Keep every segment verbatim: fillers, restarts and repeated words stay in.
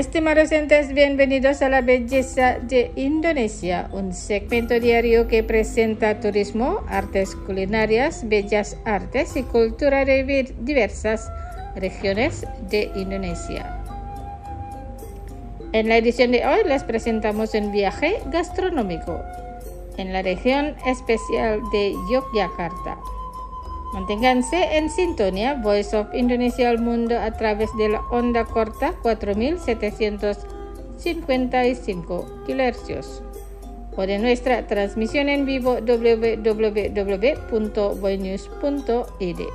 Estimados oyentes, bienvenidos a La Belleza de Indonesia, un segmento diario que presenta turismo, artes culinarias, bellas artes y cultura de diversas regiones de Indonesia. En la edición de hoy les presentamos un viaje gastronómico en la región especial de Yogyakarta. Manténganse en sintonía Voice of Indonesia al mundo a través de la onda corta cuatro mil setecientos cincuenta y cinco kilohercios o de nuestra transmisión en vivo w w w punto voinews punto i d.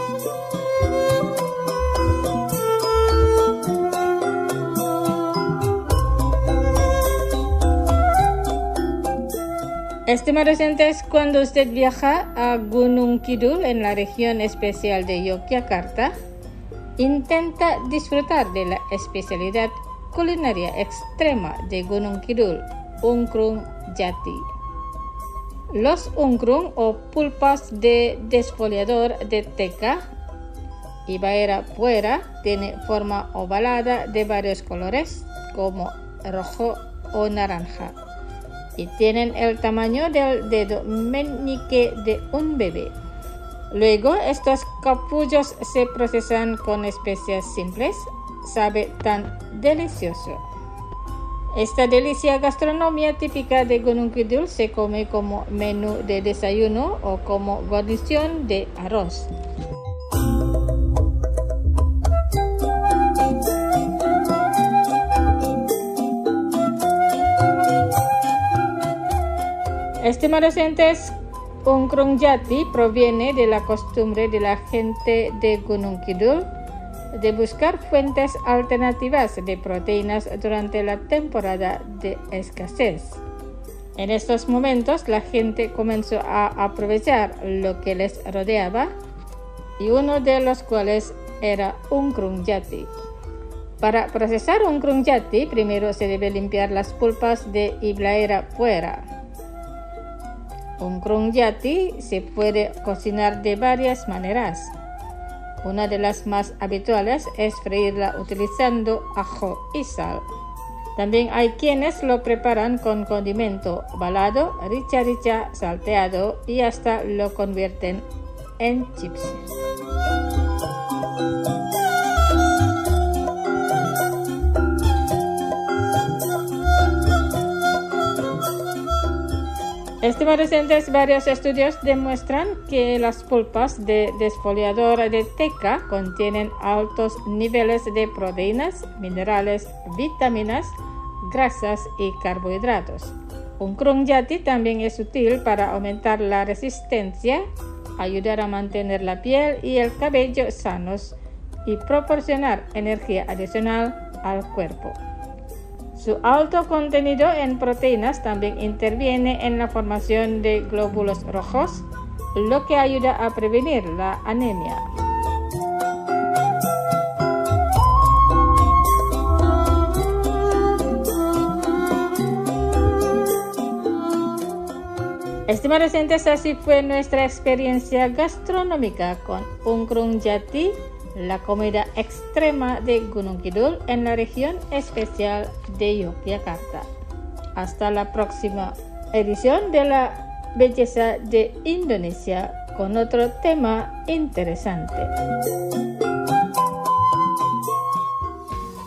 Estimados oyentes, cuando usted viaja a Gunung Kidul en la región especial de Yogyakarta, intenta disfrutar de la especialidad culinaria extrema de Gunung Kidul, Ungkrung Jati. Los ungkrung o pulpas de desfoliador de teca Hibera puera tiene forma ovalada de varios colores como rojo o naranja, y tienen el tamaño del dedo meñique de un bebé. Luego, estos capullos se procesan con especias simples. Sabe tan delicioso. Esta delicia gastronomía típica de Gunung Kidul se come como menú de desayuno o como guarnición de arroz. Estimados oyentes, Ungkrung Jati proviene de la costumbre de la gente de Gunung Kidul de buscar fuentes alternativas de proteínas durante la temporada de escasez. En estos momentos, la gente comenzó a aprovechar lo que les rodeaba, y uno de los cuales era Ungkrung Jati. Para procesar Ungkrung Jati, primero se debe limpiar las pulpas de Hibera puera. Ungkrung Jati se puede cocinar de varias maneras. Una de las más habituales es freírla utilizando ajo y sal. También hay quienes lo preparan con condimento balado, rica-rica, salteado y hasta lo convierten en chips. Estimados oyentes, varios estudios demuestran que las pulpas de desfoliador de teca contienen altos niveles de proteínas, minerales, vitaminas, grasas y carbohidratos. Ungkrung Jati también es útil para aumentar la resistencia, ayudar a mantener la piel y el cabello sanos y proporcionar energía adicional al cuerpo. Su alto contenido en proteínas también interviene en la formación de glóbulos rojos, lo que ayuda a prevenir la anemia. Estimados oyentes, así fue nuestra experiencia gastronómica con Ungkrung Jati, la comida extrema de Gunung Kidul en la región especial de Yogyakarta. Hasta la próxima edición de La Belleza de Indonesia con otro tema interesante.